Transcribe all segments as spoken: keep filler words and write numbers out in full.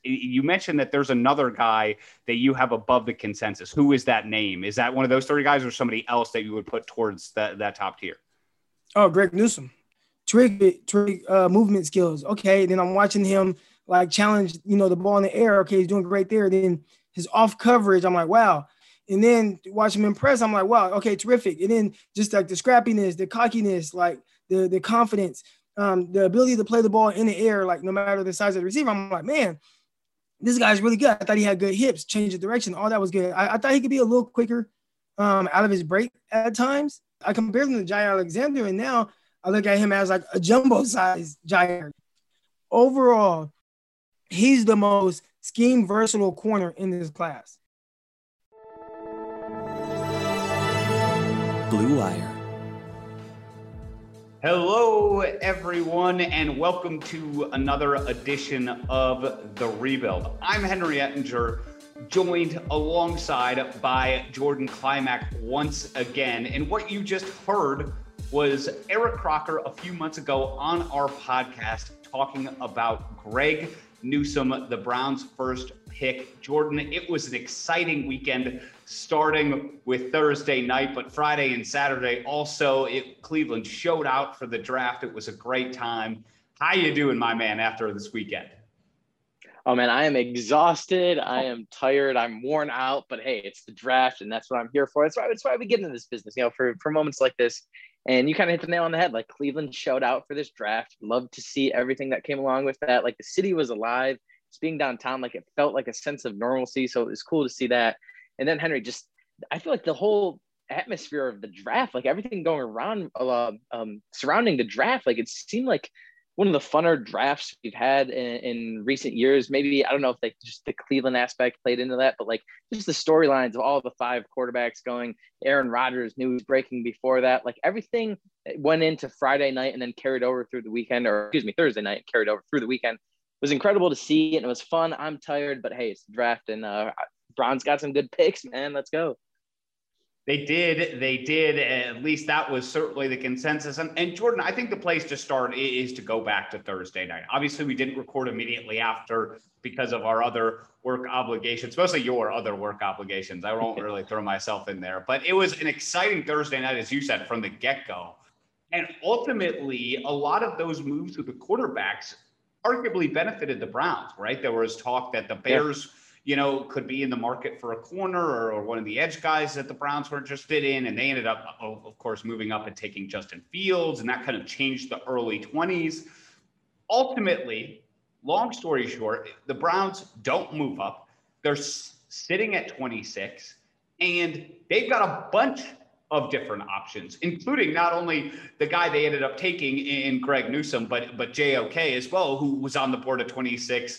you mentioned that there's another guy that you have above the consensus. Who is that name? Is that one of those three guys or somebody else that you would put towards that, that top tier? Oh, Greg Newsome. Terrific, terrific uh, movement skills. Okay, then I'm watching him like challenge, you know, the ball in the air. Okay, he's doing great there. Then his off coverage, I'm like, wow. And then watch him impress, I'm like, wow, okay, terrific. And then just like the scrappiness, the cockiness, like the the confidence, um, the ability to play the ball in the air, like no matter the size of the receiver, I'm like, man, this guy's really good. I thought he had good hips, change of direction, all that was good. I, I thought he could be a little quicker um, out of his break at times. I compared him to Jair Alexander, and now I look at him as like a jumbo size Jair. Overall, he's the most scheme versatile corner in this class. Blue Wire. Hello, everyone, and welcome to another edition of The Rebuild. I'm Henry Ettinger, joined alongside by Jordan Klimack once again. And what you just heard was Eric Crocker a few months ago on our podcast talking about Greg Newsome, the Browns' first pick. Jordan, it was an exciting weekend starting with Thursday night, but Friday and Saturday also, it, Cleveland showed out for the draft. It was a great time. How you doing, my man, after this weekend? Oh, man, I am exhausted. I am tired. I'm worn out. But, hey, it's the draft, and that's what I'm here for. That's why, that's why we get into this business, you know, for, for moments like this. And you kind of hit the nail on the head. Like, Cleveland showed out for this draft. Love to see everything that came along with that. Like, the city was alive. Just being downtown, like, it felt like a sense of normalcy. So it was cool to see that. And then, Henry, just I feel like the whole atmosphere of the draft, like everything going around, uh, um, surrounding the draft, like it seemed like one of the funner drafts we've had in, in recent years. Maybe, I don't know if like just the Cleveland aspect played into that, but like just the storylines of all the five quarterbacks going. Aaron Rodgers, news breaking before that, like everything went into Friday night and then carried over through the weekend, or excuse me, Thursday night, carried over through the weekend. It was incredible to see, and it was fun. I'm tired, but hey, it's the draft, and uh, Browns got some good picks, man. Let's go. They did. They did. At least that was certainly the consensus. And, and Jordan, I think the place to start is to go back to Thursday night. Obviously, we didn't record immediately after because of our other work obligations, mostly your other work obligations. I won't really throw myself in there. But it was an exciting Thursday night, as you said, from the get-go. And ultimately, a lot of those moves with the quarterbacks arguably benefited the Browns, right? There was talk that the Bears – you know, could be in the market for a corner or, or one of the edge guys that the Browns were interested in. And they ended up, of course, moving up and taking Justin Fields, and that kind of changed the early twenties. Ultimately, long story short, the Browns don't move up. They're s- sitting at twenty-six, and they've got a bunch of different options, including not only the guy they ended up taking in Greg Newsome, but, but J O K as well, who was on the board at twenty-six.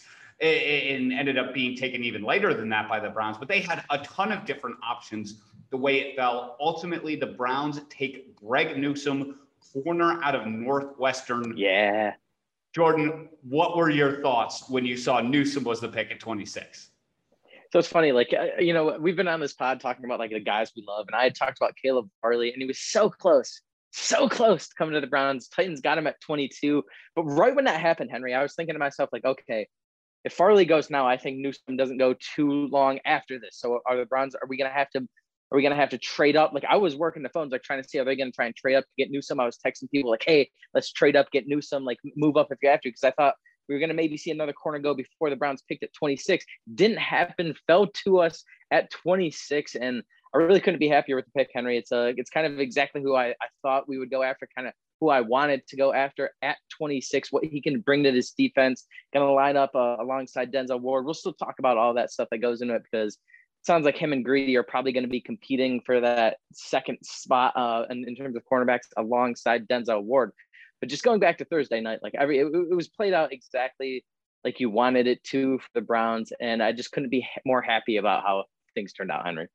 And ended up being taken even later than that by the Browns. But they had a ton of different options the way it fell. Ultimately, the Browns take Greg Newsome, corner out of Northwestern. Yeah. Jordan, what were your thoughts when you saw Newsome was the pick at twenty-six? So it's funny, like, you know, we've been on this pod talking about like the guys we love. And I had talked about Caleb Farley, and he was so close, so close to coming to the Browns. Titans got him at twenty-two. But right when that happened, Henry, I was thinking to myself, like, okay, if Farley goes now, I think Newsome doesn't go too long after this. So are the Browns, are we going to have to, are we going to have to trade up? Like I was working the phones, like trying to see, are they going to try and trade up to get Newsome? I was texting people like, hey, let's trade up, get Newsome, like move up if you have to. Cause I thought we were going to maybe see another corner go before the Browns picked at twenty-six. Didn't happen, fell to us at twenty-six. And I really couldn't be happier with the pick, Henry. It's a, it's kind of exactly who I, I thought we would go after, kind of who I wanted to go after at twenty-six, what he can bring to this defense, going to line up uh, alongside Denzel Ward. We'll still talk about all that stuff that goes into it because it sounds like him and Greedy are probably going to be competing for that second spot uh, in, in terms of cornerbacks alongside Denzel Ward. But just going back to Thursday night, like every, it, it was played out exactly like you wanted it to for the Browns. And I just couldn't be more happy about how things turned out, Henry.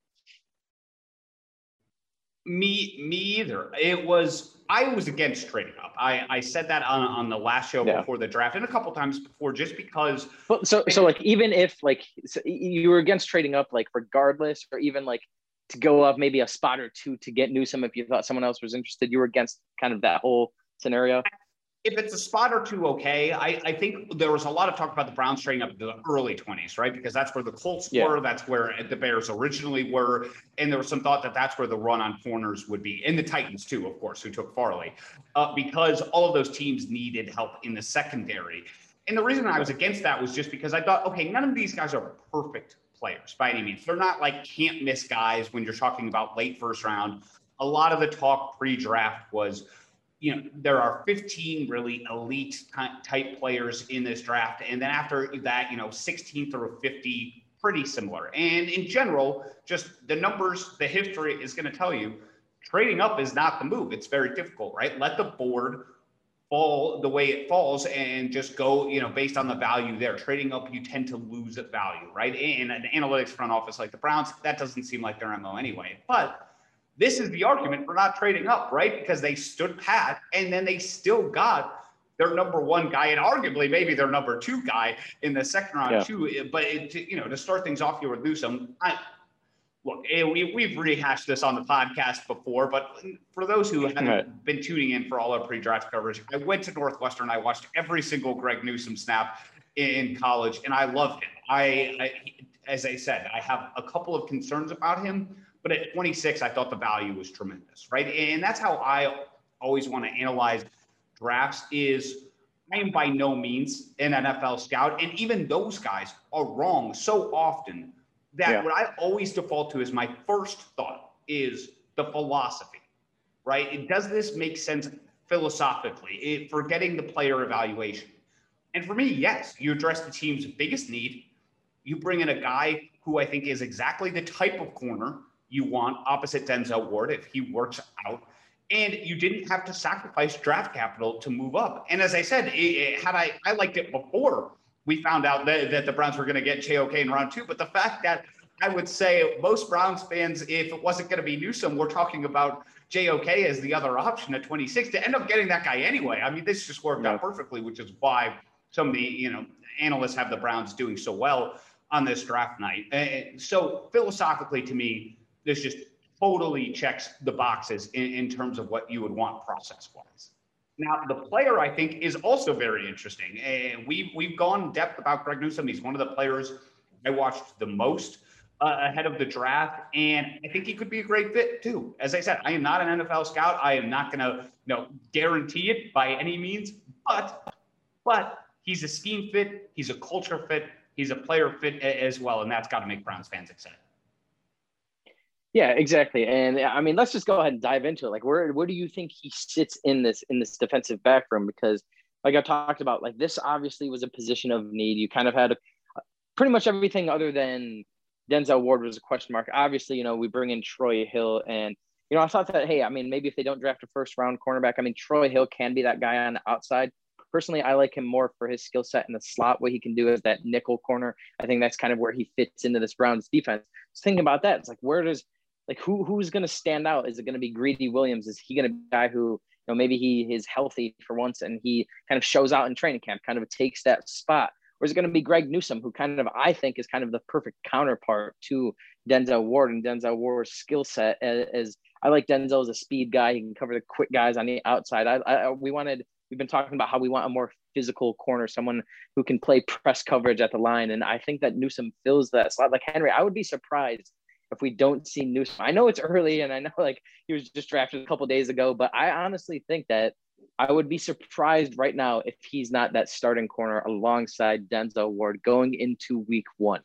Me, me either. It was, I was against trading up. I, I said that on, on the last show yeah. before the draft and a couple times before, just because. Well, so, so like, even if like so you were against trading up, like regardless, or even like to go up maybe a spot or two to get Newsome, if you thought someone else was interested, you were against kind of that whole scenario. If it's a spot or two, okay. I, I think there was a lot of talk about the Browns trading up to the early twenties, right? Because that's where the Colts Yeah. were. That's where the Bears originally were. And there was some thought that that's where the run on corners would be. And the Titans, too, of course, who took Farley, uh, because all of those teams needed help in the secondary. And the reason I was against that was just because I thought, okay, none of these guys are perfect players by any means. They're not like can't miss guys when you're talking about late first round. A lot of the talk pre-draft was, you know, there are fifteen really elite type players in this draft. And then after that, you know, sixteen through fifty, pretty similar. And in general, just the numbers, the history is going to tell you trading up is not the move. It's very difficult, right? Let the board fall the way it falls and just go, you know, based on the value there. Trading up, you tend to lose at value, right? In an analytics front office like the Browns, that doesn't seem like their M O anyway. But this is the argument for not trading up, right? Because they stood pat and then they still got their number one guy and arguably maybe their number two guy in the second round yeah. too. But it, you know, to start things off here with Newsome, I look, we, we've rehashed this on the podcast before, but for those who haven't right. been tuning in for all our pre-draft coverage, I went to Northwestern. I watched every single Greg Newsome snap in college, and I love him. I, I as I said, I have a couple of concerns about him. But at twenty-six, I thought the value was tremendous, right? And that's how I always want to analyze drafts is I am by no means an N F L scout. And even those guys are wrong so often that yeah. what I always default to is my first thought is the philosophy, right? It, does this make sense philosophically, it, forgetting the player evaluation? And for me, yes, you address the team's biggest need. You bring in a guy who I think is exactly the type of corner you want opposite Denzel Ward if he works out, and you didn't have to sacrifice draft capital to move up. And as I said, it, it, had I, I liked it before we found out that, that the Browns were going to get J O K in round two, but the fact that I would say most Browns fans, if it wasn't going to be Newsome, we're talking about J O K as the other option at twenty-six to end up getting that guy anyway. I mean, this just worked yeah. out perfectly, which is why some of the, you know, analysts have the Browns doing so well on this draft night. And so philosophically to me, this just totally checks the boxes in, in terms of what you would want process-wise. Now, the player, I think, is also very interesting. And we've, we've gone in depth about Greg Newsome. He's one of the players I watched the most uh, ahead of the draft. And I think he could be a great fit, too. As I said, I am not an N F L scout. I am not going to you know, guarantee it by any means. But, but he's a scheme fit. He's a culture fit. He's a player fit as well. And that's got to make Browns fans excited. Yeah, exactly. And I mean, let's just go ahead and dive into it. Like, where where do you think he sits in this in this defensive back room? Because like I talked about, like this obviously was a position of need. You kind of had a, pretty much everything other than Denzel Ward was a question mark. Obviously, you know, we bring in Troy Hill, and you know, I thought that, hey, I mean, maybe if they don't draft a first round cornerback, I mean, Troy Hill can be that guy on the outside. Personally, I like him more for his skill set in the slot. What he can do as that nickel corner. I think that's kind of where he fits into this Browns defense. So thinking about that, it's like, where does Like who who's going to stand out? Is it going to be Greedy Williams? Is he going to be a guy who, you know, maybe he is healthy for once and he kind of shows out in training camp, kind of takes that spot? Or is it going to be Greg Newsome, who kind of, I think, is kind of the perfect counterpart to Denzel Ward and Denzel Ward's skill set? As, as I like Denzel as a speed guy. He can cover the quick guys on the outside. I, I we wanted, we've been talking about how we want a more physical corner, someone who can play press coverage at the line. And I think that Newsome fills that slot. Like Henry, I would be surprised if we don't see Newsome. I know it's early and I know like he was just drafted a couple days ago, but I honestly think that I would be surprised right now if he's not that starting corner alongside Denzel Ward going into week one.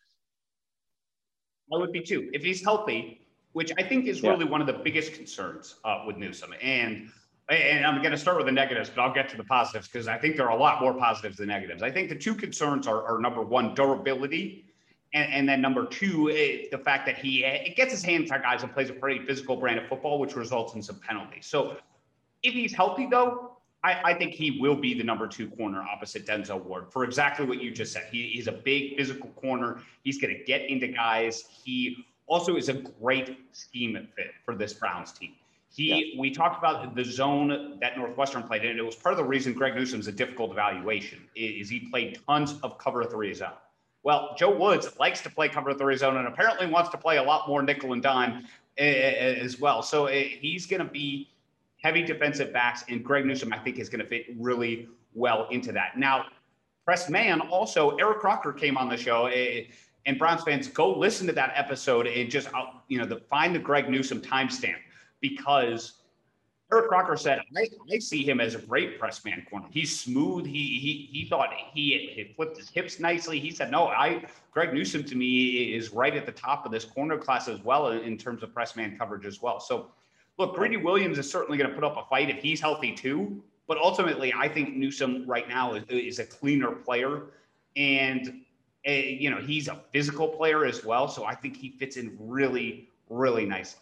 I would be too, if he's healthy, which I think is really yeah. one of the biggest concerns uh, with Newsome. And and I'm going to start with the negatives, but I'll get to the positives because I think there are a lot more positives than negatives. I think the two concerns are, are number one, durability. And, and then number two, it, the fact that he it gets his hands on guys and plays a pretty physical brand of football, which results in some penalties. So if he's healthy, though, I, I think he will be the number two corner opposite Denzel Ward for exactly what you just said. He, he's a big physical corner. He's going to get into guys. He also is a great scheme fit for this Browns team. He, yeah. We talked about the zone that Northwestern played in. And it was part of the reason Greg Newsome's a difficult evaluation is he played tons of cover three zone. Well, Joe Woods likes to play cover three zone and apparently wants to play a lot more nickel and dime as well. So he's going to be heavy defensive backs, and Greg Newsome, I think, is going to fit really well into that. Now, press man, also, Eric Crocker came on the show, and Browns fans, go listen to that episode and just, you know, the, find the Greg Newsome timestamp, because Eric Crocker said, I, I see him as a great press man corner. He's smooth. He he he thought he, he flipped his hips nicely. He said, no, I Greg Newsome to me is right at the top of this corner class as well in terms of press man coverage as well. So, look, Greedy Williams is certainly going to put up a fight if he's healthy too. But ultimately, I think Newsome right now is, is a cleaner player. And, uh, you know, he's a physical player as well. So I think he fits in really, really nicely.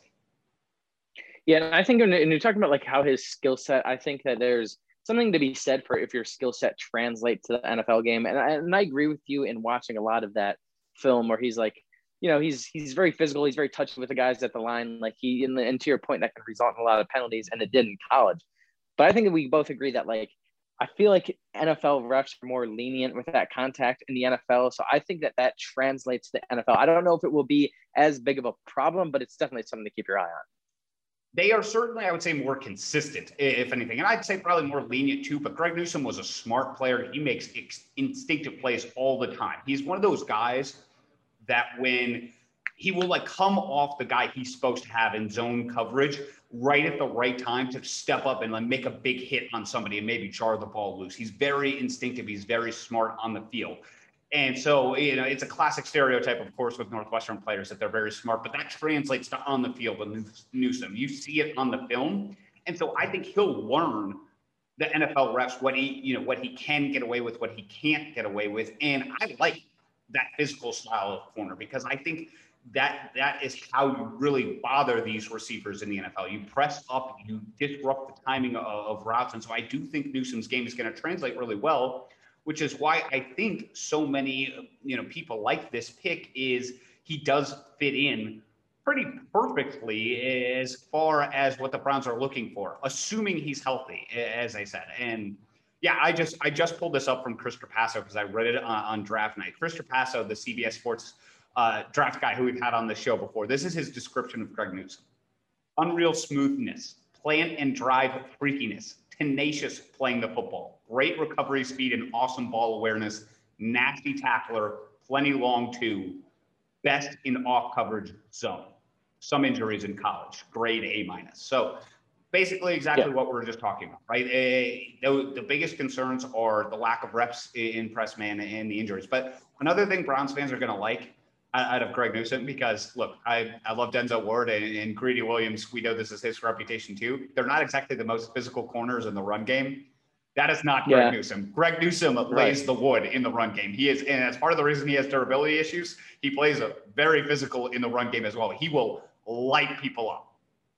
Yeah, and I think when, when you're talking about like how his skill set, I think that there's something to be said for if your skill set translates to the N F L game. And I, and I agree with you in watching a lot of that film where he's like, you know, he's he's very physical. He's very touchy with the guys at the line. Like he, in the, and to your point, that can result in a lot of penalties, and it did in college. But I think that we both agree that like, I feel like N F L refs are more lenient with that contact in the N F L. So I think that that translates to the N F L. I don't know if it will be as big of a problem, but it's definitely something to keep your eye on. They are certainly, I would say, more consistent, if anything. And I'd say probably more lenient too, but Greg Newsome was a smart player. He makes instinctive plays all the time. He's one of those guys that when he will like come off the guy he's supposed to have in zone coverage right at the right time to step up and like make a big hit on somebody and maybe jar the ball loose. He's very instinctive. He's very smart on the field. And so, you know, it's a classic stereotype, of course, with Northwestern players that they're very smart, but that translates to on the field with Newsome. You see it on the film. And so I think he'll learn the N F L refs, what he, you know, what he can get away with, what he can't get away with. And I like that physical style of corner because I think that that is how you really bother these receivers in the N F L. You press up, you disrupt the timing of, of routes. And so I do think Newsome's game is going to translate really well, which is why I think so many, you know, people like this pick is he does fit in pretty perfectly as far as what the Browns are looking for, assuming he's healthy, as I said. And yeah, I just I just pulled this up from Chris Trapasso because I read it on, on draft night. Chris Trapasso, the C B S Sports uh, draft guy who we've had on the show before, this is his description of Greg Newsome. Unreal smoothness, plant and drive freakiness, tenacious playing the football, great recovery speed and awesome ball awareness, nasty tackler, plenty long too, best in off coverage zone. Some injuries in college, grade A minus. So basically exactly yeah. what we were just talking about, right? Uh, the, the biggest concerns are the lack of reps in press man and the injuries. But another thing Browns fans are going to like out of Greg Newsome, because look, I, I love Denzel Ward and, and Greedy Williams. We know this is his reputation too. They're not exactly the most physical corners in the run game. That is not Greg yeah. Newsome. Greg Newsome lays right. the wood in the run game. He is, and that's part of the reason he has durability issues. He plays a very physical in the run game as well. He will light people up.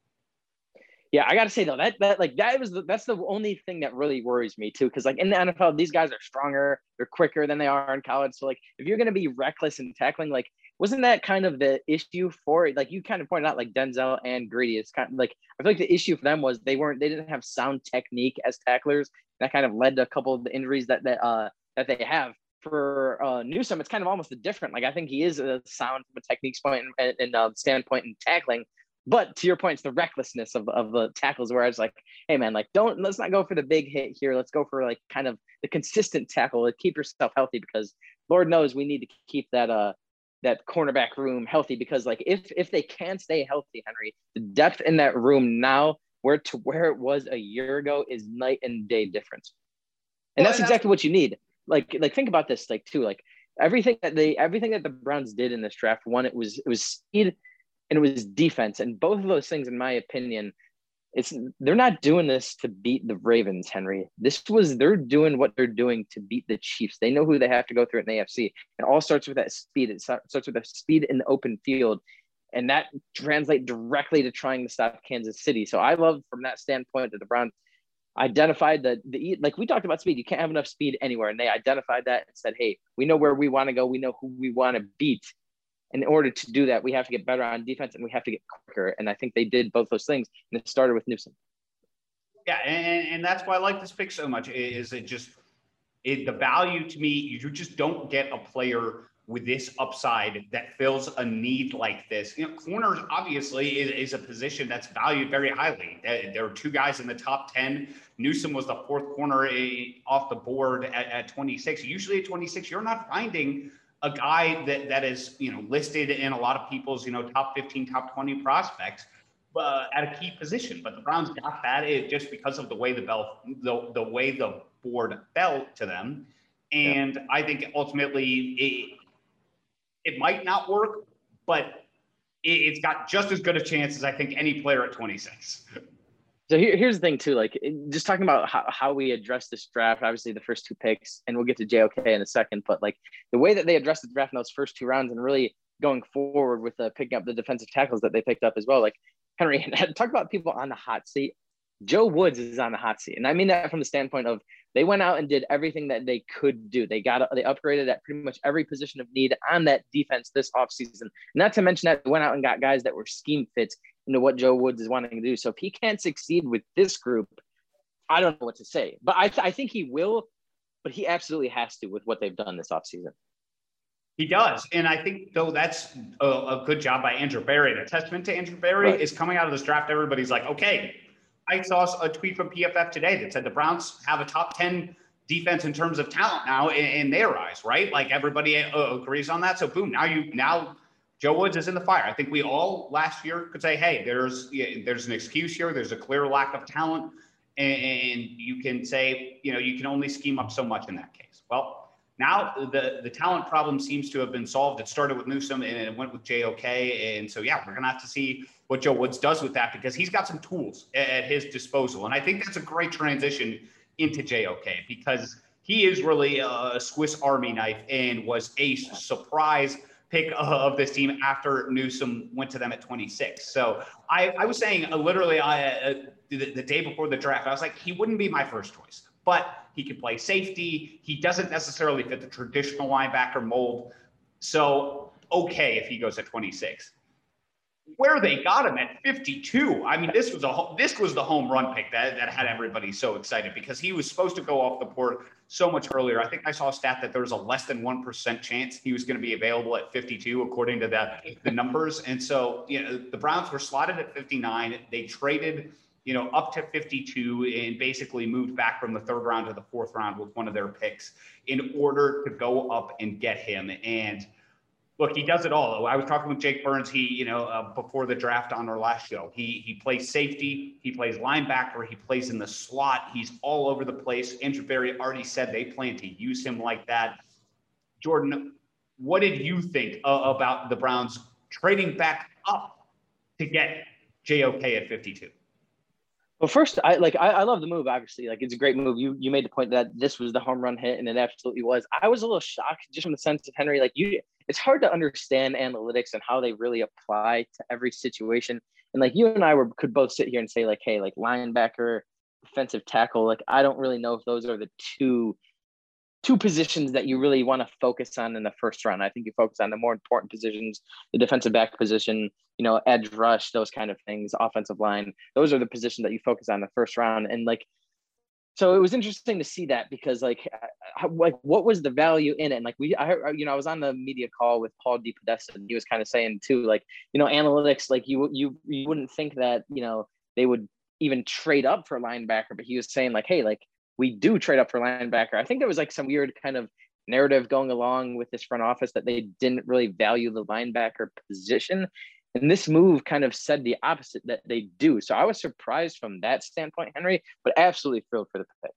Yeah, I gotta say though, that that like that was the, that's the only thing that really worries me too, because like in the N F L, these guys are stronger, they're quicker than they are in college. So like if you're gonna be reckless in tackling, like wasn't that kind of the issue for it? Like you kind of pointed out, like Denzel and Greedy, it's kind of like I feel like the issue for them was they weren't they didn't have sound technique as tacklers. That kind of led to a couple of the injuries that that uh that they have. For uh, Newsome, it's kind of almost a different. Like I think he is a sound from a technique point and, and uh, standpoint in tackling. But to your point, it's the recklessness of, of the tackles where I was like, hey man, like don't let's not go for the big hit here. Let's go for like kind of the consistent tackle to keep yourself healthy, because Lord knows we need to keep that uh that cornerback room healthy, because like if if they can stay healthy, Henry, the depth in that room now where to where it was a year ago is night and day difference. And well, that's exactly what you need. Like, like think about this, like too, like everything that they, everything that the Browns did in this draft, one, it was, it was speed and it was defense. And both of those things, in my opinion, it's, they're not doing this to beat the Ravens, Henry. This was, they're doing what they're doing to beat the Chiefs. They know who they have to go through in the A F C. It all starts with that speed. It starts with the speed in the open field. And that translates directly to trying to stop Kansas City. So I love from that standpoint that the Browns identified that the like we talked about speed, you can't have enough speed anywhere, and they identified that and said, hey, we know where we want to go, we know who we want to beat. In order to do that, we have to get better on defense and we have to get quicker, and I think they did both those things, and it started with Newsome. Yeah, and, and that's why I like this pick so much, is it just it, the value to me, you just don't get a player with this upside that fills a need like this. You know, corners obviously is, is a position that's valued very highly. There are two guys in the top ten. Newsome was the fourth corner off the board at, at twenty-six. Usually at twenty-six, you're not finding a guy that, that is, you know, listed in a lot of people's, you know, top fifteen, top twenty prospects uh, at a key position. But the Browns got that it, just because of the way the bell, the, the way the board fell to them. And yeah. I think ultimately it, it might not work, but it, it's got just as good a chance as I think any player at twenty-six. So here, here's the thing too, like just talking about how, how we address this draft, obviously the first two picks, and we'll get to J O K in a second, but like the way that they addressed the draft in those first two rounds and really going forward with uh, picking up the defensive tackles that they picked up as well. Like Henry, talk about people on the hot seat. Joe Woods is on the hot seat. And I mean that from the standpoint of they went out and did everything that they could do. They got, they upgraded at pretty much every position of need on that defense this offseason. Not to mention that they went out and got guys that were scheme fits into what Joe Woods is wanting to do. So if he can't succeed with this group, I don't know what to say, but I, th- I think he will, but he absolutely has to with what they've done this offseason. He does. And I think, though, that's a, a good job by Andrew Berry. And a testament to Andrew Berry right. is coming out of this draft. Everybody's like, okay, I saw a tweet from P F F today that said the Browns have a top ten defense in terms of talent now in, in their eyes, right? Like everybody uh, agrees on that. So boom, now you, now Joe Woods is in the fire. I think we all last year could say, hey, there's, yeah, there's an excuse here. There's a clear lack of talent. And, and you can say, you know, you can only scheme up so much in that case. Well, now the, the talent problem seems to have been solved. It started with Newsome and it went with J O K. And so, yeah, we're going to have to see what Joe Woods does with that because he's got some tools at, at his disposal. And I think that's a great transition into J O K because he is really a Swiss Army knife and was a surprise pick of this team after Newsome went to them at twenty-six. So I, I was saying uh, literally I, uh, the, the day before the draft, I was like, he wouldn't be my first choice, but he can play safety. He doesn't necessarily fit the traditional linebacker mold. So, okay, if he goes at twenty-six. Where they got him at fifty-two, I mean, this was a this was the home run pick that, that had everybody so excited because he was supposed to go off the board so much earlier. I think I saw a stat that there was a less than one percent chance he was going to be available at fifty-two, according to the, the numbers. And so, you know, the Browns were slotted at fifty-nine. They traded, you know, up to fifty-two and basically moved back from the third round to the fourth round with one of their picks in order to go up and get him. And look, he does it all. I was talking with Jake Burns. He, you know, uh, before the draft on our last show, he he plays safety, he plays linebacker, he plays in the slot. He's all over the place. Andrew Berry already said they plan to use him like that. Jordan, what did you think uh, about the Browns trading back up to get J O K at fifty-two? Well, first, I like I, I love the move. Obviously, like it's a great move. You you made the point that this was the home run hit, and it absolutely was. I was a little shocked just from the sense of Henry. Like you, it's hard to understand analytics and how they really apply to every situation. And like you and I were could both sit here and say like, hey, like linebacker, defensive tackle. Like I don't really know if those are the two two positions that you really want to focus on in the first round. I think you focus on the more important positions, the defensive back position, you know, edge rush, those kind of things, offensive line. Those are the positions that you focus on in the first round. And like, so it was interesting to see that because like, how, like what was the value in it? And like we, I heard, you know, I was on the media call with Paul DePodesta and he was kind of saying too, like, you know, analytics, like you, you, you wouldn't think that, you know, they would even trade up for linebacker, but he was saying like, hey, like, we do trade up for linebacker. I think there was like some weird kind of narrative going along with this front office that they didn't really value the linebacker position. And this move kind of said the opposite that they do. So I was surprised from that standpoint, Henry, but absolutely thrilled for the pick.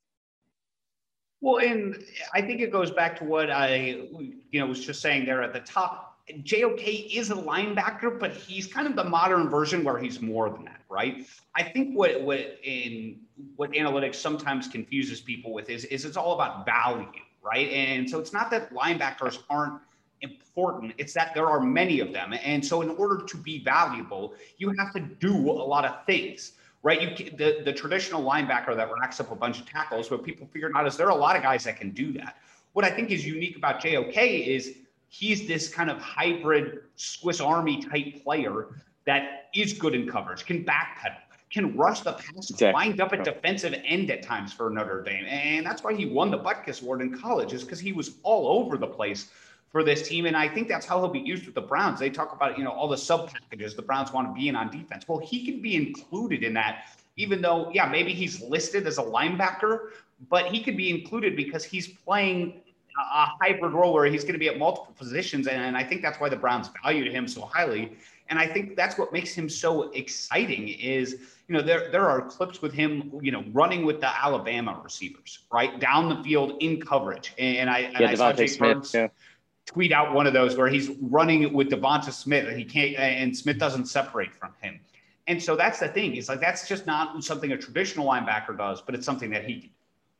Well, and I think it goes back to what I, you know, was just saying there at the top. J O K is a linebacker, but he's kind of the modern version where he's more than that, right? I think what what in what analytics sometimes confuses people with is, is it's all about value, right? And so it's not that linebackers aren't important, it's that there are many of them. And so in order to be valuable, you have to do a lot of things, right? You the, the traditional linebacker that racks up a bunch of tackles, what people figured out is there are a lot of guys that can do that. What I think is unique about J O K is he's this kind of hybrid Swiss Army type player that is good in coverage, can backpedal, can rush the pass, exactly. Wind up at defensive end at times for Notre Dame. And that's why he won the Butkus Award in college, is because he was all over the place for this team. And I think that's how he'll be used with the Browns. They talk about, you know, all the sub packages the Browns want to be in on defense. Well, he can be included in that, even though, yeah, maybe he's listed as a linebacker, but he could be included because he's playing a hybrid role where he's going to be at multiple positions. And I think that's why the Browns valued him so highly. And I think that's what makes him so exciting is, you know, there, there are clips with him, you know, running with the Alabama receivers, right down the field in coverage. And I, and yeah, I saw Devontae Jake Smith, Burns yeah. tweet out one of those where he's running with Devonta Smith and he can't, and Smith doesn't separate from him. And so that's the thing. It's like, that's just not something a traditional linebacker does, but it's something that he can.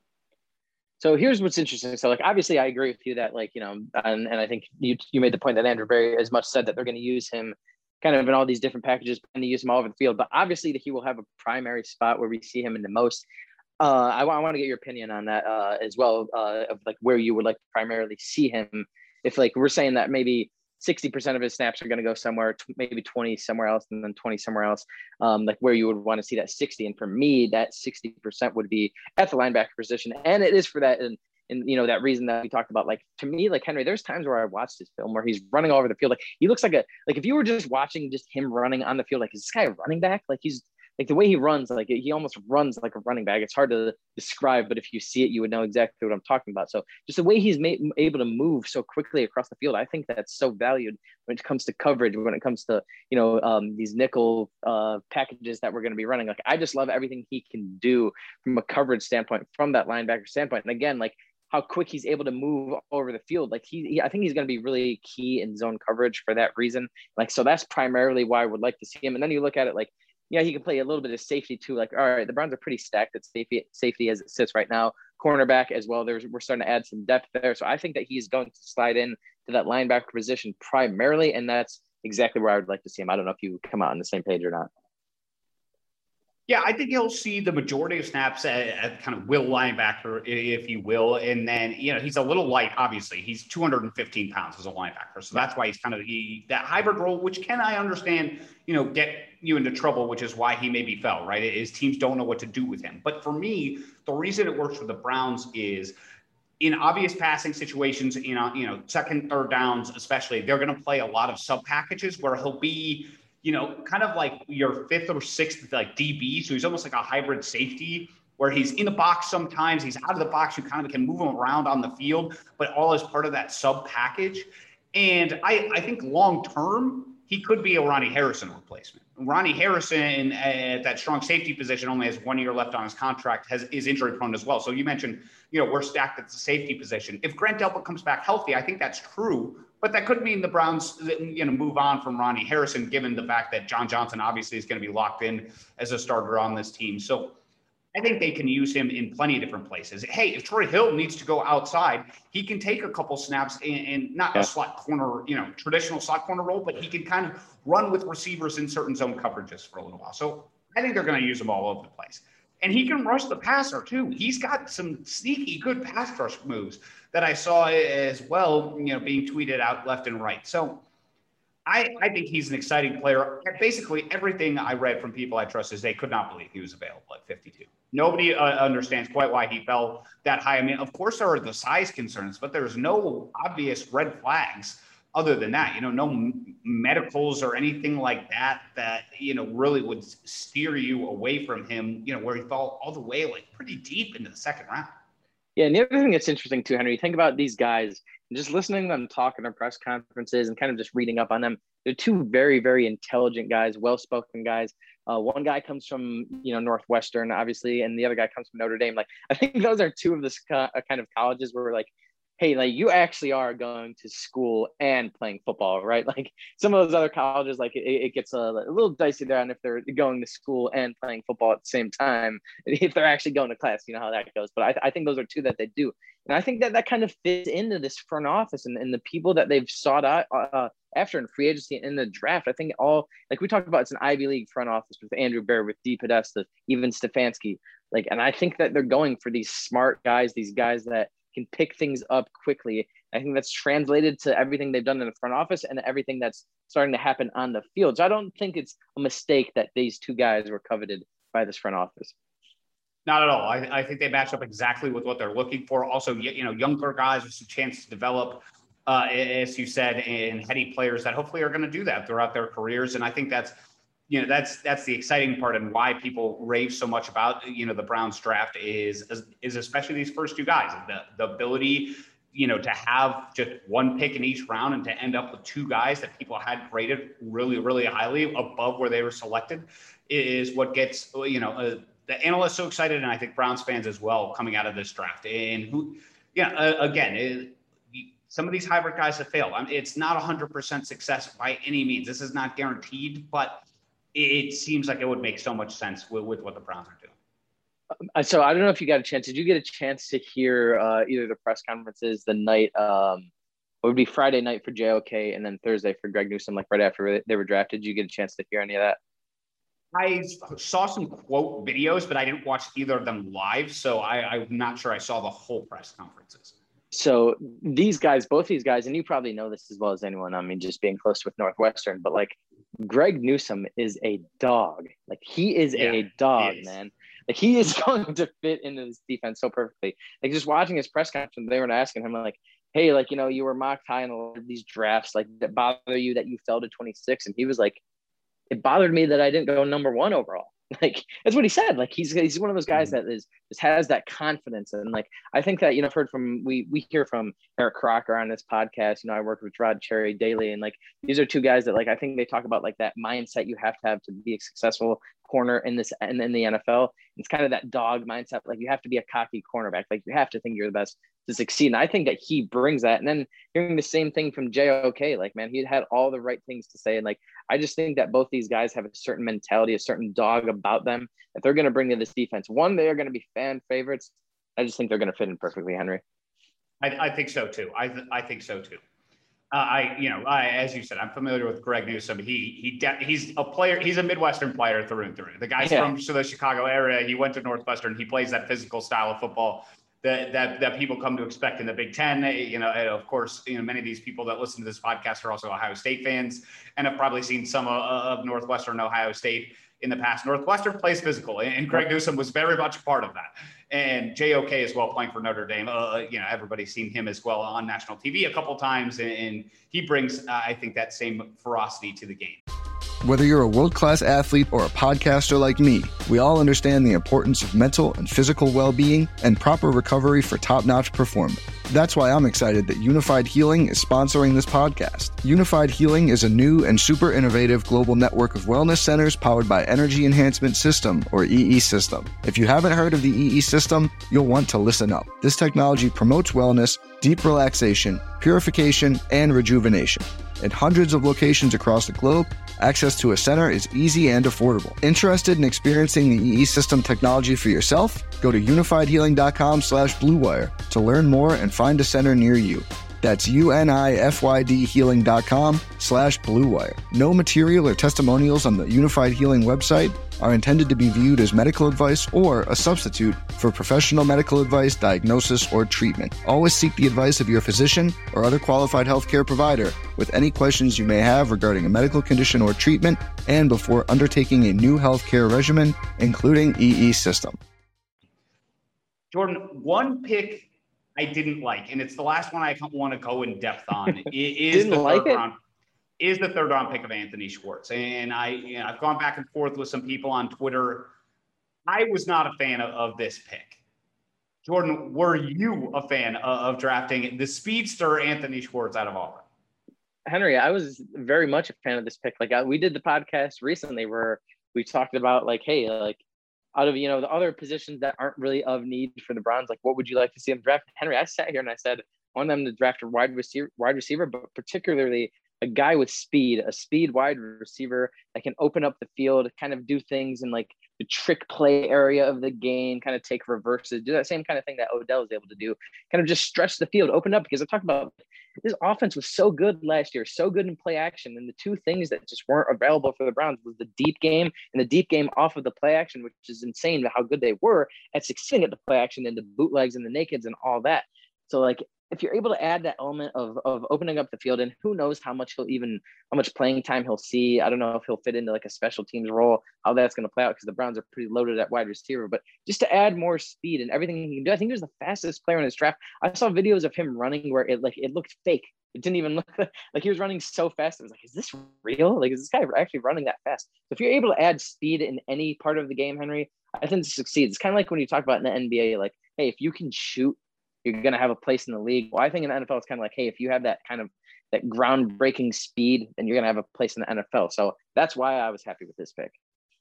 So here's what's interesting. So like, obviously I agree with you that like, you know, and, and I think you, you made the point that Andrew Berry as much said that they're going to use him kind of in all these different packages and to use him all over the field, but obviously that he will have a primary spot where we see him in the most. Uh, I, I want to get your opinion on that uh, as well, uh, of like where you would like to primarily see him. If like, we're saying that maybe sixty percent of his snaps are going to go somewhere, maybe twenty somewhere else, and then twenty somewhere else, um, like where you would want to see that sixty. And for me, that sixty percent would be at the linebacker position. And it is for that. And, and, you know, that reason that we talked about, like, to me, like Henry, there's times where I watched this film where he's running all over the field. Like he looks like a, like if you were just watching just him running on the field, like is this guy a running back? Like he's, like the way he runs, like he almost runs like a running back. It's hard to describe, but if you see it, you would know exactly what I'm talking about. So just the way he's made, able to move so quickly across the field, I think that's so valued when it comes to coverage, when it comes to, you know, um, these nickel uh, packages that we're going to be running. Like, I just love everything he can do from a coverage standpoint, from that linebacker standpoint. And again, like how quick he's able to move all over the field. Like he, he I think he's going to be really key in zone coverage for that reason. Like, so that's primarily why I would like to see him. And then you look at it like, yeah, he can play a little bit of safety too. Like, all right, the Browns are pretty stacked at safety, safety as it sits right now. Cornerback as well. There's we're starting to add some depth there. So I think that he's going to slide in to that linebacker position primarily, and that's exactly where I would like to see him. I don't know if you come out on the same page or not. Yeah, I think he'll see the majority of snaps at, at kind of will linebacker, if you will. And then, you know, he's a little light, obviously. He's two hundred fifteen pounds as a linebacker. So that's why he's kind of he, that hybrid role, which can, I understand, you know, get you into trouble, which is why he maybe fell, right? Is teams don't know what to do with him. But for me, the reason it works for the Browns is in obvious passing situations, you know, you know, second, third downs, especially, they're going to play a lot of sub packages where he'll be, you know, kind of like your fifth or sixth, like D B. So he's almost like a hybrid safety where he's in the box sometimes, he's out of the box. You kind of can move him around on the field, but all as part of that sub package. And I, I think long-term, he could be a Ronnie Harrison replacement. Ronnie Harrison at that strong safety position only has one year left on his contract, has is injury prone as well. So you mentioned, you know, we're stacked at the safety position. If Grant Delpit comes back healthy, I think that's true. But that could mean the Browns, you know, move on from Ronnie Harrison, given the fact that John Johnson obviously is going to be locked in as a starter on this team. So I think they can use him in plenty of different places. Hey, if Troy Hill needs to go outside, he can take a couple snaps in, in not yeah. a slot corner, you know, traditional slot corner role, but he can kind of run with receivers in certain zone coverages for a little while. So I think they're going to use him all over the place. And he can rush the passer too. He's got some sneaky good pass rush moves that I saw as well, you know, being tweeted out left and right. So I, I think he's an exciting player. Basically, everything I read from people I trust is they could not believe he was available at fifty-two. Nobody uh, understands quite why he fell that high. I mean, of course, there are the size concerns, but there's no obvious red flags other than that. You know, no m- medicals or anything like that that, you know, really would steer you away from him, you know, where he fell all the way like pretty deep into the second round. Yeah, and the other thing that's interesting too, Henry, think about these guys and just listening to them talk in their press conferences and kind of just reading up on them. They're two very, very intelligent guys, well-spoken guys. Uh, one guy comes from, you know, Northwestern, obviously, and the other guy comes from Notre Dame. Like, I think those are two of the kind of colleges where we're like, hey, like you actually are going to school and playing football, right? Like some of those other colleges, like it, it gets a, a little dicey there on if they're going to school and playing football at the same time, if they're actually going to class, you know how that goes. But I, I think those are two that they do. And I think that that kind of fits into this front office and, and the people that they've sought out uh, after in free agency and in the draft. I think all, like we talked about, it's an Ivy League front office with Andrew Berry, with Dee Podesta, even Stefanski. Like, and I think that they're going for these smart guys, these guys that can pick things up quickly. I think that's translated to everything they've done in the front office and everything that's starting to happen on the field. So I don't think it's a mistake that these two guys were coveted by this front office. Not at all. I, I think they match up exactly with what they're looking for. Also, you know, younger guys with a chance to develop. uh, as you said, and heady players that hopefully are going to do that throughout their careers. And I think that's, you know, that's that's the exciting part, and why people rave so much about, you know, the Browns draft is is especially these first two guys, the the ability, you know, to have just one pick in each round and to end up with two guys that people had graded really, really highly above where they were selected is what gets, you know, uh, the analysts so excited, and I think Browns fans as well, coming out of this draft. And who, yeah, uh, again, it, some of these hybrid guys have failed. I mean, it's not one hundred percent success by any means. This is not guaranteed, but it seems like it would make so much sense with, with what the Browns are doing. So I don't know if you got a chance. Did you get a chance to hear uh, either the press conferences the night, um, it would be Friday night for J O K and then Thursday for Greg Newsome, like right after they were drafted? Did you get a chance to hear any of that? I saw some quote videos, but I didn't watch either of them live. So I, I'm not sure I saw the whole press conferences. So these guys, both these guys, and you probably know this as well as anyone, I mean, just being close with Northwestern, but like Greg Newsome is a dog. Like he is yeah, a dog, man. Like he is going to fit into this defense so perfectly. Like just watching his press conference, they were asking him like, hey, like, you know, you were mocked high in a lot of these drafts, like that bother you that you fell to twenty-six. And he was like, it bothered me that I didn't go number one overall. Like, that's what he said. Like, he's he's one of those guys that is just has that confidence. And like, I think that, you know, I've heard from, we we hear from Eric Crocker on this podcast. You know, I work with Rod Cherry daily. And like, these are two guys that like, I think they talk about like that mindset you have to have to be a successful corner in this and in the N F L. It's kind of that dog mindset. Like, you have to be a cocky cornerback. Like, you have to think you're the best to succeed. And I think that he brings that. And then hearing the same thing from J O K, like, man, he had all the right things to say. And like, I just think that both these guys have a certain mentality, a certain dog about them that they're going to bring to this defense. One, they are going to be fan favorites. I just think they're going to fit in perfectly, Henry. I, I think so too. I th- I think so too. Uh, I, you know, I, as you said, I'm familiar with Greg Newsome. He, he, de- he's a player. He's a Midwestern player through and through. The guy's yeah. from the Chicago area. He went to Northwestern. He plays that physical style of football that, that, that people come to expect in the Big Ten. You know, and of course, you know, many of these people that listen to this podcast are also Ohio State fans and have probably seen some of, of Northwestern, Ohio State in the past. Northwestern plays physical, and Greg Newsome was very much a part of that. And J O K as well, playing for Notre Dame. Uh, you know, everybody's seen him as well on national T V a couple times, and he brings, uh, I think, that same ferocity to the game. Whether you're a world-class athlete or a podcaster like me, we all understand the importance of mental and physical well-being and proper recovery for top-notch performance. That's why I'm excited that Unified Healing is sponsoring this podcast. Unified Healing is a new and super innovative global network of wellness centers powered by Energy Enhancement System, or E E System. If you haven't heard of the E E System, you'll want to listen up. This technology promotes wellness, deep relaxation, purification, and rejuvenation. In hundreds of locations across the globe, access to a center is easy and affordable. Interested in experiencing the E E System technology for yourself? Go to unified healing dot com slash blue wire to learn more and find a center near you. That's U-N-I-F-Y-D healing dot com slash blue wire. No material or testimonials on the Unified Healing website are intended to be viewed as medical advice or a substitute for professional medical advice, diagnosis, or treatment. Always seek the advice of your physician or other qualified healthcare provider with any questions you may have regarding a medical condition or treatment and before undertaking a new healthcare regimen, including E E System. Jordan, one pick I didn't like, and it's the last one I want to go in depth on. It is the like third it? round. Is the third round pick of Anthony Schwartz. And I, you know, I've gone back and forth with some people on Twitter. I was not a fan of, of this pick. Jordan, were you a fan of, of drafting the speedster Anthony Schwartz out of Auburn? Henry, I was very much a fan of this pick. Like I, we did the podcast recently where we talked about like, hey, like out of, you know, the other positions that aren't really of need for the Browns, like what would you like to see them draft? Henry, I sat here and I said, I want them to draft a wide receiver, wide receiver, but particularly a guy with speed, a speed wide receiver that can open up the field, kind of do things in like the trick play area of the game, kind of take reverses, do that same kind of thing that Odell was able to do, kind of just stretch the field, open up. Because I talked about this offense was so good last year, so good in play action. And the two things that just weren't available for the Browns was the deep game and the deep game off of the play action, which is insane how good they were at succeeding at the play action and the bootlegs and the nakeds and all that. So like, if you're able to add that element of of opening up the field, and who knows how much he'll even, how much playing time he'll see. I don't know if he'll fit into like a special teams role, how that's going to play out because the Browns are pretty loaded at wide receiver, but just to add more speed and everything he can do. I think he was the fastest player in his draft. I saw videos of him running where it like, it looked fake. It didn't even look like he was running so fast. It was like, is this real? Like, is this guy actually running that fast? So if you're able to add speed in any part of the game, Henry, I think it succeeds. It's kind of like when you talk about in the N B A, like, hey, if you can shoot, you're going to have a place in the league. Well, I think in the N F L, it's kind of like, hey, if you have that kind of that groundbreaking speed, then you're going to have a place in the N F L. So that's why I was happy with this pick.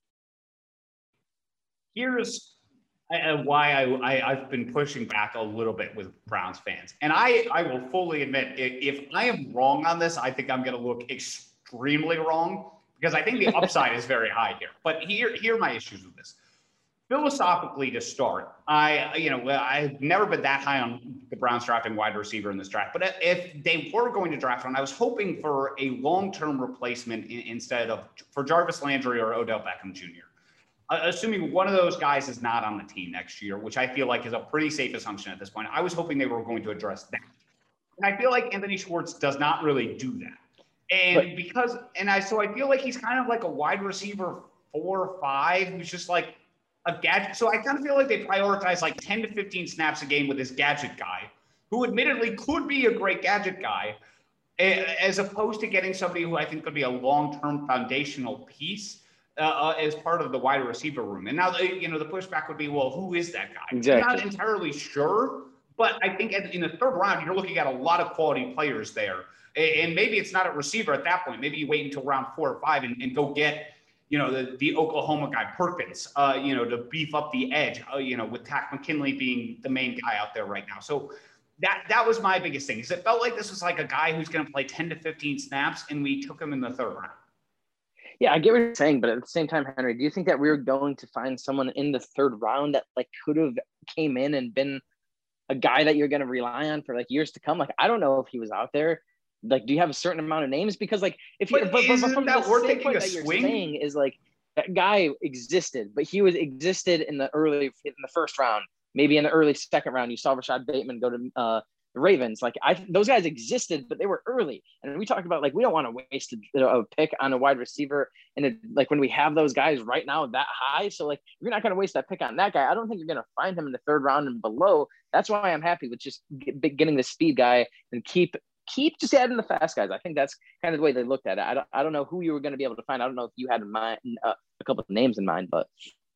Here's uh, why I, I, I've been pushing back a little bit with Browns fans. And I, I will fully admit, if, if I am wrong on this, I think I'm going to look extremely wrong because I think the upside is very high here. But here, here are my issues with this. Philosophically, to start, I, you know, I've never been that high on the Browns drafting wide receiver in this draft. But if they were going to draft one, I was hoping for a long-term replacement in, instead of for Jarvis Landry or Odell Beckham Junior Uh, assuming one of those guys is not on the team next year, which I feel like is a pretty safe assumption at this point. I was hoping they were going to address that. And I feel like Anthony Schwartz does not really do that. And but, because, and I, so I feel like he's kind of like a wide receiver four or five who's just like a gadget. So I kind of feel like they prioritize like ten to fifteen snaps a game with this gadget guy, who admittedly could be a great gadget guy, as opposed to getting somebody who I think could be a long-term foundational piece uh, as part of the wide receiver room. And now, you know, the pushback would be, well, who is that guy? Exactly. I'm not entirely sure, but I think in the third round, you're looking at a lot of quality players there. And maybe it's not a receiver at that point. Maybe you wait until round four or five and, and go get, you know, the, the Oklahoma guy, Perkins, uh, you know, to beef up the edge, uh, you know, with Takk McKinley being the main guy out there right now. So that that was my biggest thing, is it felt like this was like a guy who's going to play ten to fifteen snaps, and we took him in the third round. Yeah, I get what you're saying, but at the same time, Henry, do you think that we were going to find someone in the third round that like could have came in and been a guy that you're going to rely on for like years to come? Like, I don't know if he was out there. Like, do you have a certain amount of names? Because like, if you, but, but, isn't but from that the we're same taking point a that you're swing? saying is like that guy existed, but he was existed in the early in the first round, maybe in the early second round. You saw Rashad Bateman go to uh, the Ravens. Like, I those guys existed, but they were early. And we talked about like we don't want to waste a, a pick on a wide receiver, and it, like when we have those guys right now that high. So like, if you're not going to waste that pick on that guy, I don't think you're going to find him in the third round and below. That's why I'm happy with just get, getting the speed guy and keep. Keep just adding the fast guys. I think that's kind of the way they looked at it. I don't, I don't know who you were going to be able to find. I don't know if you had in mind uh, a couple of names in mind, but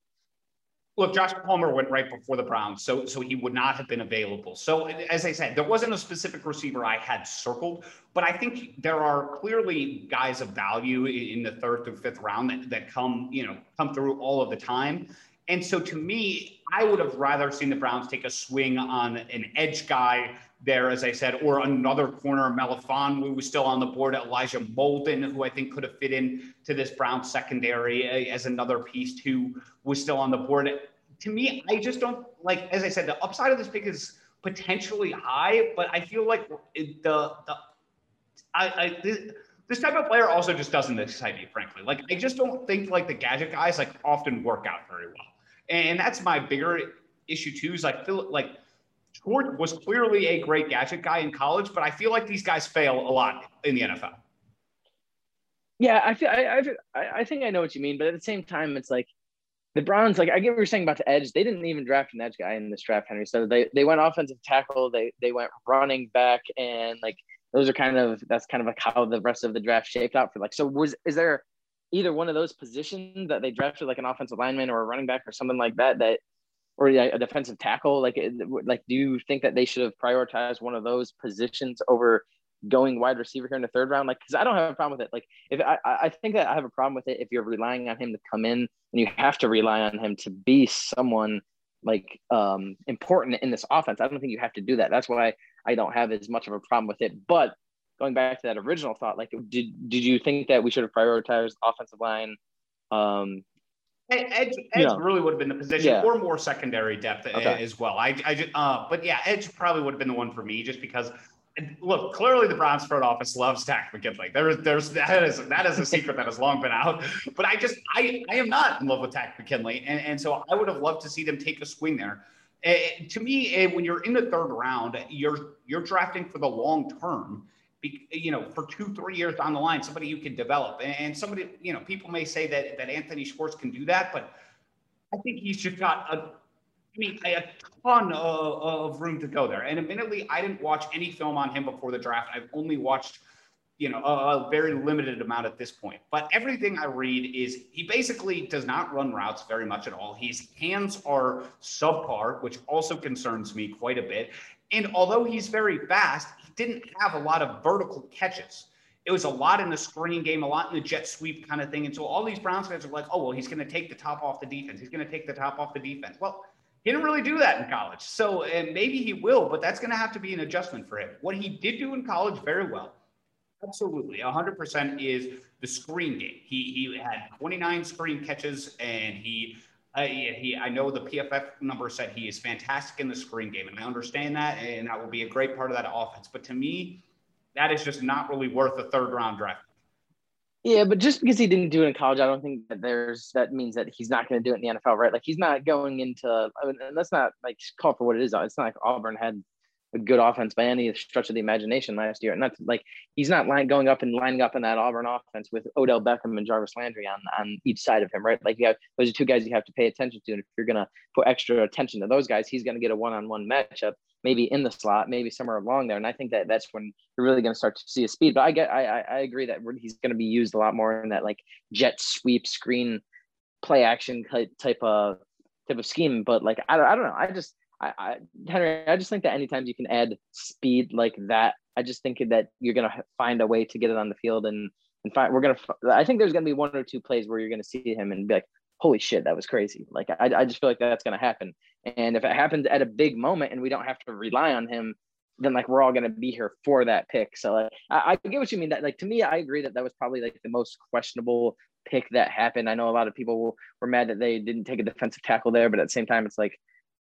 look, Josh Palmer went right before the Browns, so so he would not have been available. So as I said, there wasn't a specific receiver I had circled, but I think there are clearly guys of value in the third through fifth round that, that come, you know, come through all of the time. And so to me, I would have rather seen the Browns take a swing on an edge guy there, as I said, or another corner, Melifon, who was still on the board, Elijah Molden, who I think could have fit in to this Browns secondary as another piece who was still on the board. To me, I just don't, like, as I said, the upside of this pick is potentially high, but I feel like the, the I, I this, this type of player also just doesn't excite me, frankly. Like, I just don't think, like, the gadget guys, like, often work out very well. And that's my bigger issue, too, is, like, feel like Schwartz was clearly a great gadget guy in college, but I feel like these guys fail a lot in the N F L. Yeah, I feel I I, I think I know what you mean, but at the same time, it's like the Browns. Like I get what you're saying about the edge. They didn't even draft an edge guy in this draft, Henry. So they they went offensive tackle. They they went running back, and like those are kind of that's kind of like how the rest of the draft shaped out for. Like, so was is there either one of those positions that they drafted, like an offensive lineman or a running back or something like that, that or a defensive tackle? Like, like, do you think that they should have prioritized one of those positions over going wide receiver here in the third round? Like, because I don't have a problem with it. Like, if I, I think that I have a problem with it if you're relying on him to come in and you have to rely on him to be someone like um, important in this offense. I don't think you have to do that. That's why I don't have as much of a problem with it. But going back to that original thought, like, did did you think that we should have prioritized offensive line? Um, Edge, edge know, really would have been the position, yeah. or more secondary depth okay. as well. I, I just, uh, but yeah, edge probably would have been the one for me, just because. Look, clearly the Browns front office loves Takk McKinley. There, there's that is that is a secret that has long been out. But I just, I, I am not in love with Takk McKinley, and and so I would have loved to see them take a swing there. Uh, to me, uh, when you're in the third round, you're you're drafting for the long term. Be, you know, for two, three years down the line, somebody you can develop. And somebody, you know, people may say that that Anthony Schwartz can do that, but I think he's just got a I mean, a ton of, of room to go there. And admittedly, I didn't watch any film on him before the draft. I've only watched, you know, a, a very limited amount at this point. But everything I read is he basically does not run routes very much at all. His hands are subpar, which also concerns me quite a bit. And although he's very fast, he didn't have a lot of vertical catches. It was a lot in the screen game, a lot in the jet sweep kind of thing. And so all these Browns fans are like, oh, well, he's going to take the top off the defense. He's going to take the top off the defense. Well, he didn't really do that in college. So and maybe he will, but that's going to have to be an adjustment for him. What he did do in college very well, absolutely, one hundred percent is the screen game. He he had twenty-nine screen catches, and he, uh, he I know the P F F number said he is fantastic in the screen game, and I understand that, and that will be a great part of that offense. But to me, that is just not really worth a third round draft. Yeah, but just because he didn't do it in college, I don't think that there's that means that he's not going to do it in the N F L, right? Like he's not going into. I mean, and let's not like call for what it is. It's not like Auburn had a good offense by any stretch of the imagination last year, and that's like he's not line, going up and lining up in that Auburn offense with Odell Beckham and Jarvis Landry on on each side of him, right? Like you have those are two guys you have to pay attention to, and if you're going to put extra attention to those guys, he's going to get a one-on-one matchup. Maybe in the slot, maybe somewhere along there. And I think that that's when you're really going to start to see his speed. But I get, I, I agree that he's going to be used a lot more in that like jet sweep screen play action type, type of type of scheme. But like, I don't, I don't know. I just, I, I, Henry, I just think that anytime you can add speed like that, I just think that you're going to find a way to get it on the field. And, and find, we're going to, I think there's going to be one or two plays where you're going to see him and be like, holy shit, that was crazy. Like, I, I just feel like that's going to happen. And if it happens at a big moment and we don't have to rely on him, then like, we're all going to be here for that pick. So like, I, I get what you mean. That like, to me, I agree that that was probably like the most questionable pick that happened. I know a lot of people were mad that they didn't take a defensive tackle there, but at the same time, it's like,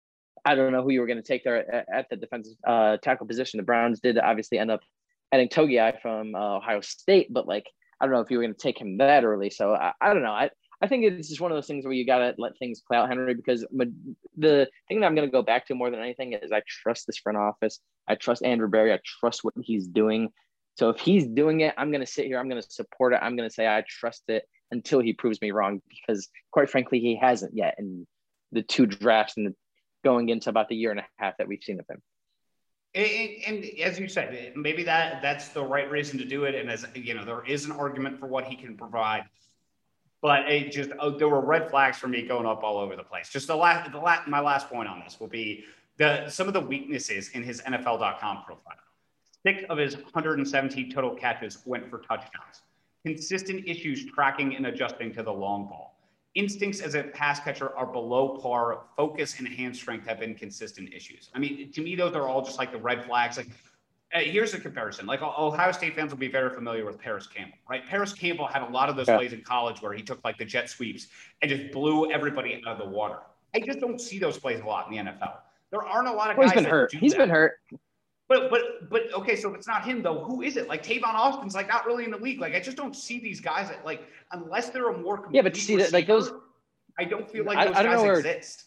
I don't know who you were going to take there at, at the defensive uh, tackle position. The Browns did obviously end up adding Togiai from uh, Ohio State, but like, I don't know if you were going to take him that early. So I, I don't know. I, I think it's just one of those things where you got to let things play out, Henry, because the thing that I'm going to go back to more than anything is I trust this front office. I trust Andrew Berry. I trust what he's doing. So if he's doing it, I'm going to sit here. I'm going to support it. I'm going to say I trust it until he proves me wrong, because quite frankly, he hasn't yet in the two drafts and going into about the year and a half that we've seen of him. And, and as you said, maybe that that's the right reason to do it. And as you know, there is an argument for what he can provide. But it just oh, there were red flags for me going up all over the place. Just the last, the last, my last point on this will be the some of the weaknesses in his N F L dot com profile. Six of his one hundred seventeen total catches went for touchdowns. Consistent issues tracking and adjusting to the long ball. Instincts as a pass catcher are below par. Focus and hand strength have been consistent issues. I mean, to me, those are all just like the red flags. Like, Uh, here's a comparison. Like Ohio State fans will be very familiar with Paris Campbell, right? Paris Campbell had a lot of those yeah. plays in college where he took like the jet sweeps and just blew everybody out of the water. I just don't see those plays a lot in the N F L. There aren't a lot of well, guys he's been that hurt. do He's that. been hurt. But but but okay, so if it's not him though, who is it? Like Tavon Austin's like not really in the league. Like I just don't see these guys that like unless they're a more complete yeah, but see that like those. I don't feel like I, those I don't guys know where, exist.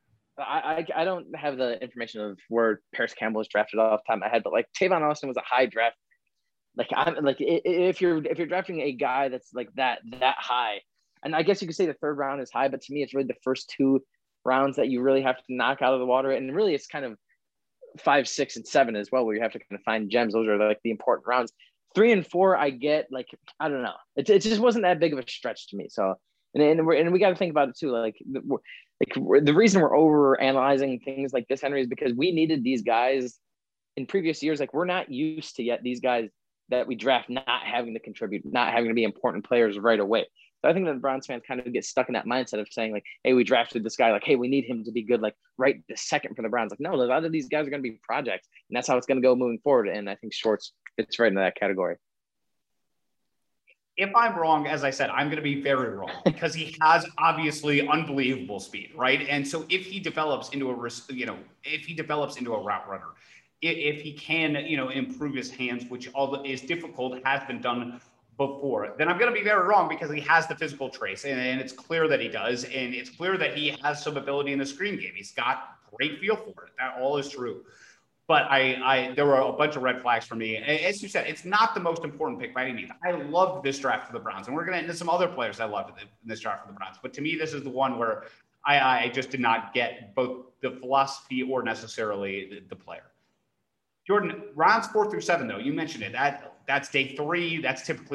I, I I don't have the information of where Paris Campbell was drafted off the top of my head, but like Tavon Austin was a high draft. Like I'm like if you're if you're drafting a guy that's like that that high, and I guess you could say the third round is high, but to me it's really the first two rounds that you really have to knock out of the water, and really it's kind of five, six, and seven as well, where you have to kind of find gems. Those are like the important rounds. Three and four, I get like I don't know. It it just wasn't that big of a stretch to me. So and and we're and we got to think about it too. Like like the reason we're over analyzing things like this, Henry, is because we needed these guys in previous years. Like we're not used to yet these guys that we draft not having to contribute, not having to be important players right away. So I think that the Browns fans kind of get stuck in that mindset of saying like, hey, we drafted this guy, like, hey, we need him to be good, like right the second for the Browns. Like, no, a lot of these guys are going to be projects, and that's how it's going to go moving forward. And I think Schwartz fits right into that category. If I'm wrong, as I said, I'm going to be very wrong because he has obviously unbelievable speed, right? And so if he develops into a, you know, if he develops into a route runner, if he can, you know, improve his hands, which although is difficult, has been done before, then I'm going to be very wrong because he has the physical traits, and, and it's clear that he does, and it's clear that he has some ability in the screen game. He's got great feel for it. That all is true. But I, I, there were a bunch of red flags for me. As you said, it's not the most important pick by any means. I loved this draft for the Browns, and we're going to get into some other players I loved in this draft for the Browns. But to me, this is the one where I, I just did not get both the philosophy or necessarily the, the player. Jordan, rounds four through seven, though, you mentioned it. That that's day three. That's typically